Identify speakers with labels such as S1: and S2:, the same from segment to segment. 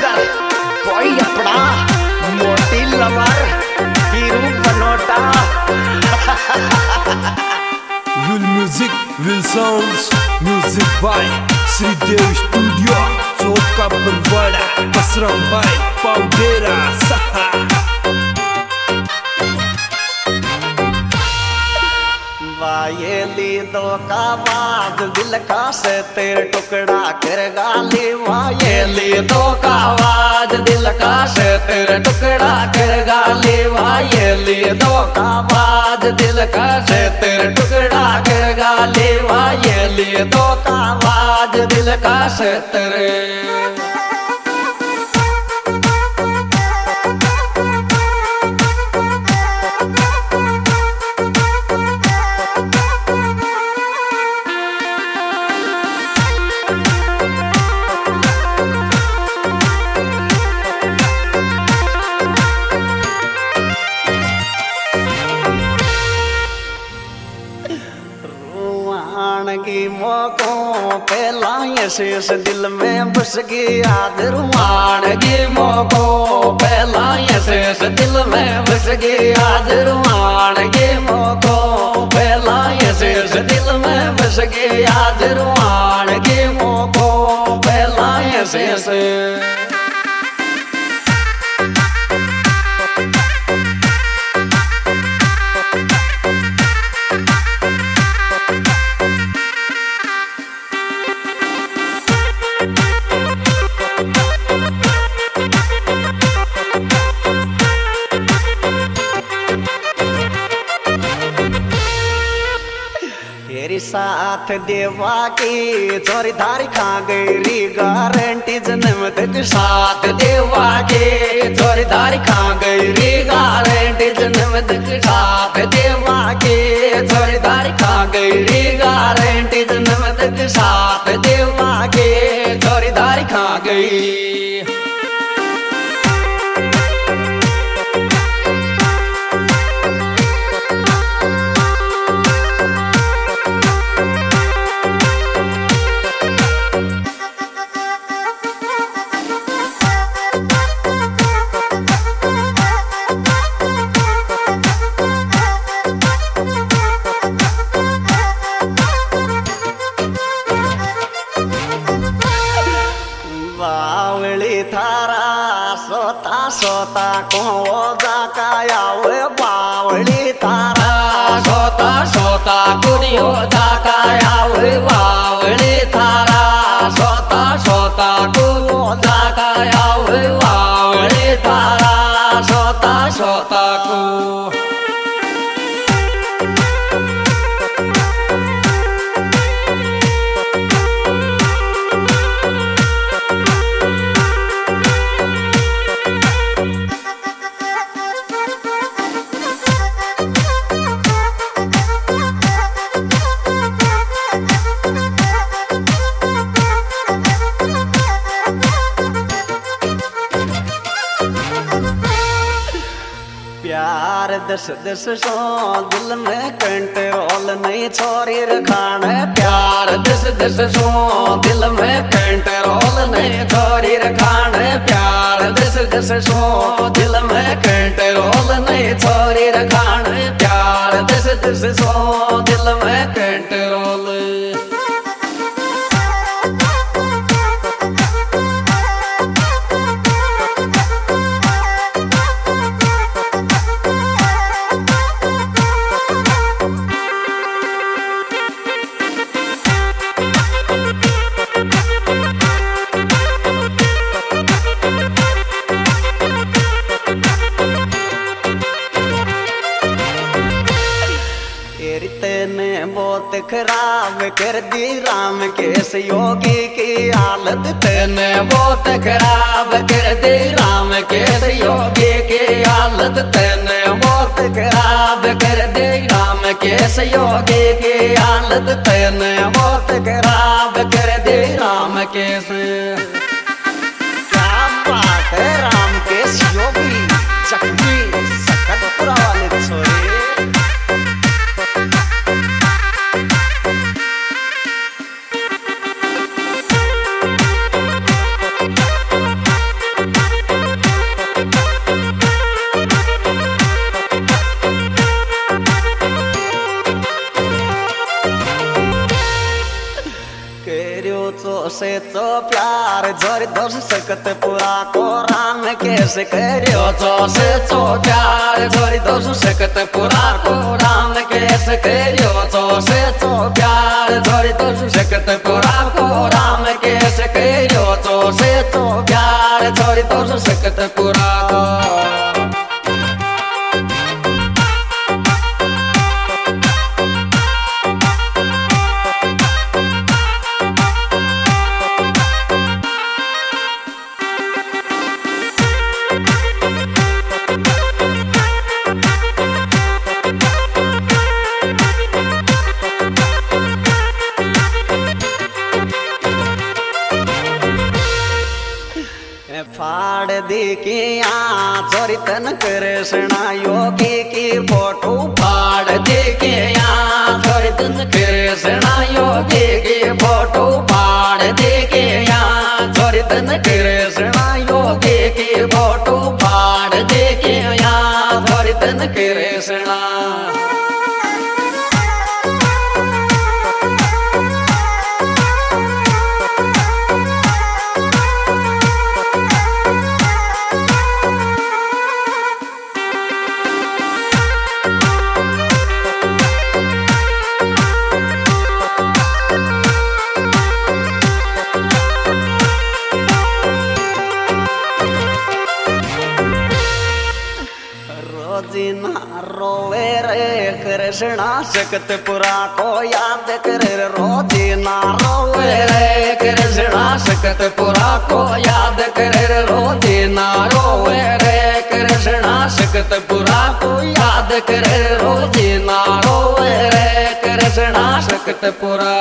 S1: Singer कोई अपना मोटी lover Heeru Banota.
S2: Will music, will sounds, music by Sridev Studio, Chowk ka Parwada, Basram by Paudera Saha।
S1: वायेली दो का बाज दिल का से तेरे टुकड़ा कर गाली। वायेली दो का बाज दिल का से तेरे टुकड़ा कर गाली। वायेली दो का बाज दिल का से तेरे टुकड़ा कर गाली। वायेली दो का बाज दिल का से तेरे। की मोको पहला ये शेष दिल में बस गई याद। रुमान की मोको पहला ये शेष दिल में बस गई याद। रुमान की मोको पहला ये शेष दिल में बस गई याद। रुमान की मोको पहला ये शेष। तेरी साथ देवा की चोरी धारी खा गई री गारंटी जन्म तक। साथ देवा के चोरी धारी खा गई री गारंटी जन्म तक। साथ देवा के चोरी धारी खा गई री गारंटी जन्म तक। साथ देवा के चोरी धारी खा गई। बावली थारा सोता सोता को जाका आवे। बावली थारा सोता सोता कुड़ियो जाका आवे। बावली थारा सोता सोता को जाका आवे। बावली थारा सोता सोता को। प्यार दस दस सो दिल में कंट्रोल नहीं छोरी रखान। प्यार दस दस सो दिल में कंट्रोल नहीं छोरी रखान। प्यार दस दस सो दिल में कंट्रोल नहीं छोरी रखान। प्यार दस दस सो दिल में कंट्रोल। तेने बहुत खराब कर दी राम केस योगी की हालत। तेने बहुत खराब कर दी राम केस योगी की हालत। तेने बहुत खराब कर दी राम केस योगी की हालत। तेने बहुत खराब कर दी राम केस। क्या बात है राम केस योगी जख्मी सकतपुरा वाले छोरे। करियो से तो प्यार जोर दोष सकत पूरा को राम कैसे करियो से तो प्यार जोर दोष सकत पूरा को राम कैसे करियो से तो प्यार जोर दोष सकत पूरा को राम कैसे करियो से तो प्यार जोर दोष सकत पूरा को फाड़ देखिया चोरी तन कृष्णा योगी की फोटो फाड़ देखिया चोरी तन कृष्णा योगी की फोटो फाड़ देखिया चोरी तन कृष्णा योगी की फोटो फाड़ देखिया चोरी तन कृष्णा रोवे रे कृष्णा सकतपुरा को याद कर रोजीना रोवे रे कृष्णा सकतपुरा को याद कर रोजीना रोवे रे कृष्णा सकतपुरा को याद कर रोजीना रोवे रे कृष्णा सकतपुरा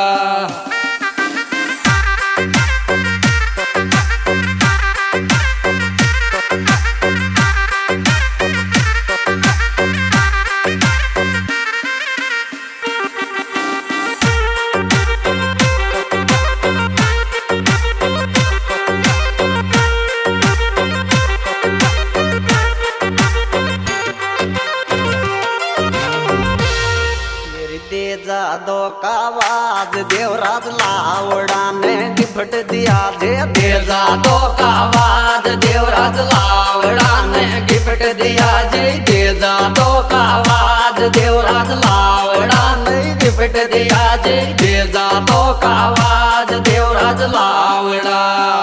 S1: दो कावाज देवराज लावड़ा ने गिफ्ट दिया दे जा दो कावाज देवराज लावड़ा ने गिफ्ट दिया दे जा दो कावाज देवराज लावड़ा ने गिफ्ट दिया दे जा दो कावाज देवराज लावड़ा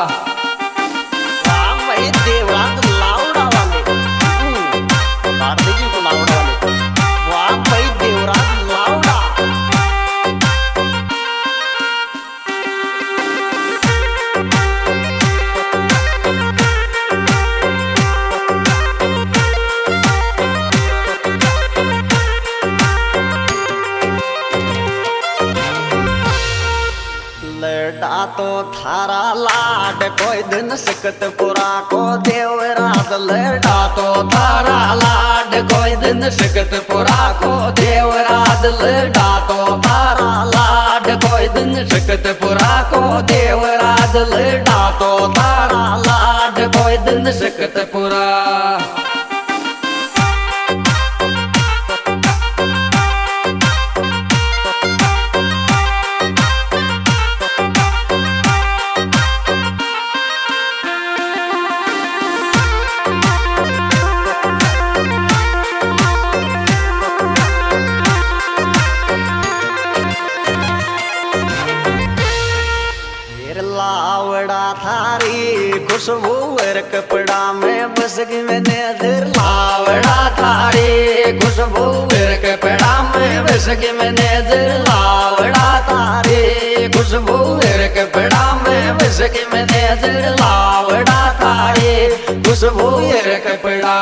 S1: देवराज लावड़ा वाले भारती जी को लावड़ा वाले वाह भाई देवराज लावड़ा लड़ा तो थारा लाड कोई दिन सकतपुरा को देवराज लड़ा तो थारा लाड कोई दिन सकतपुरा को देवराज लड़ा तो थारा लाड कोई दिन सकतपुरा को देवराज लड़ा तो थारा लाड कोई दिन सकतपुरा लावड़ा थारी खुशबू कपड़ा में बस गई मैंने नजर लावड़ा थारी खुशबू कपड़ा में बस गई मैंने नजर लावड़ा थारी खुशबू कपड़ा में बस गई मैंने नजर लावड़ा थारी खुशबू कपड़ा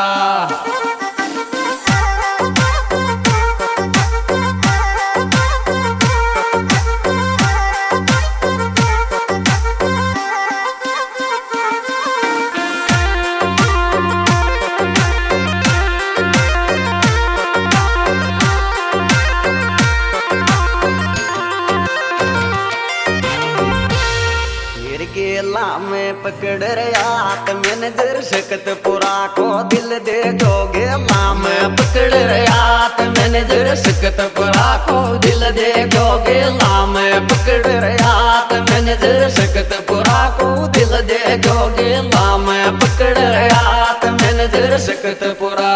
S1: गेला में पकड़ रहा मैनेजर सकतपुरा को दिल दे जो गेला में पकड़ रहा मैनेजर सकतपुरा को दिल दे जो गेला में पकड़ रहा मैनेजर सकतपुरा को दिल दे जोगे लाम पकड़ हाथ मैनेजर सकतपुरा।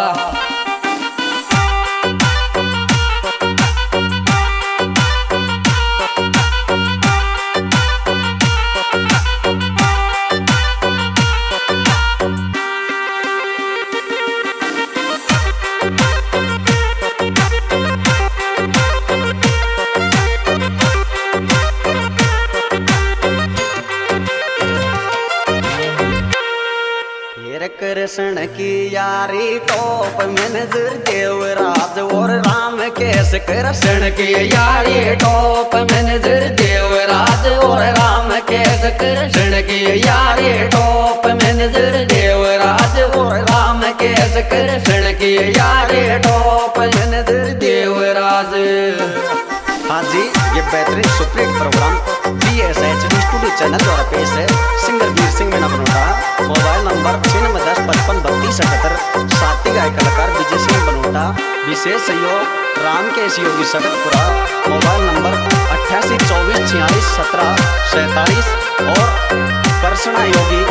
S1: कृष्ण की यारी टॉप मैनेजर देवराज और राम केस। कृष्ण की यारी टॉप मैनेजर देवराज और राम केस। कृष्ण की यारी टॉप मैनेजर देवराज और राम केस। कृष्ण की यारी टॉप मैनेजर देवराज। हाँ जी, ये बेहतरीन superhit programme BSHD studio channel द्वारा पेश है। Singer Veer Singh Meena Banota. Mobile number 9610553278। साथी गायक कलाकार विजय सिंह बनोटा। विशेष सहयोग राम केस योगी सकतपुरा। मोबाइल नंबर 8824461747 और कर्षणा योगी